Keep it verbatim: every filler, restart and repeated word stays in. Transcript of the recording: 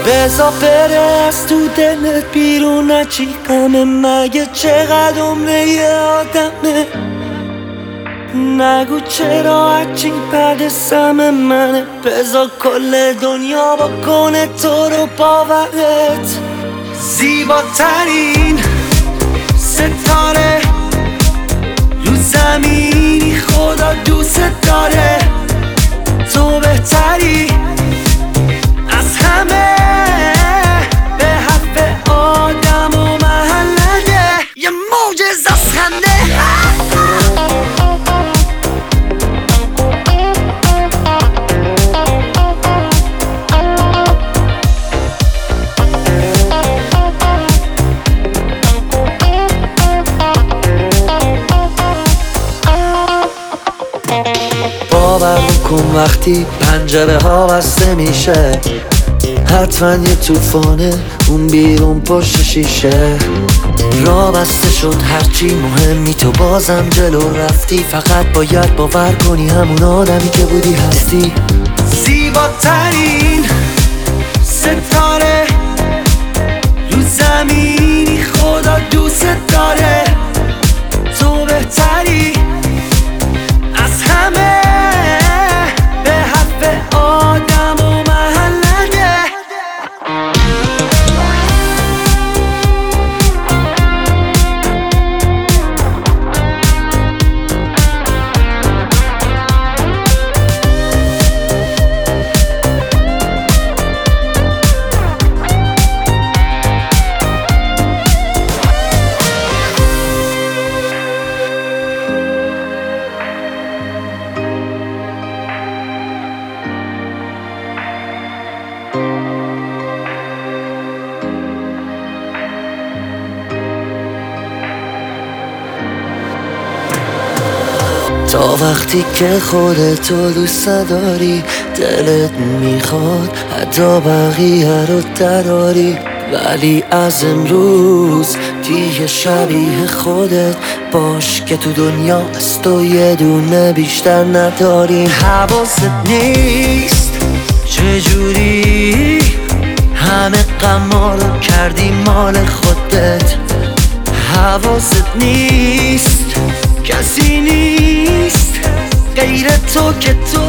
بزا بره از تو دلت بیرون نچی غمه مگه چقدر عمره یه آدمه نگو چرا هرچی بعد سم منه بزا کل دنیا بکنه تو رو باورت زیباترین ستاره رو زمینی خدا دوست داره تو بهتری از همه به حرف آدم و محله یه معجزه از خنده باور کن وقتی پنجره ها بسته میشه حتما یه توفانه اون بیرون پشت شیشه راه بسته شد هرچی مهمی تو بازم جلو رفتی فقط باید باور کنی همون آدمی که بودی هستی زیباترین ستاره رو زمینی خدا دوست داره تو بهتری از همه به حرف آدم و محله تا وقتی که خودتو دوست داری دلت میخواد حتی بقیه رو دراری ولی از امروز دیگه شبیه خودت باش که تو دنیا از تو یه دونه بیشتر نداری حواست نیست چجوری همه غما رو کردی مال خودت حواست نیست کسی نیست غیر تو که تو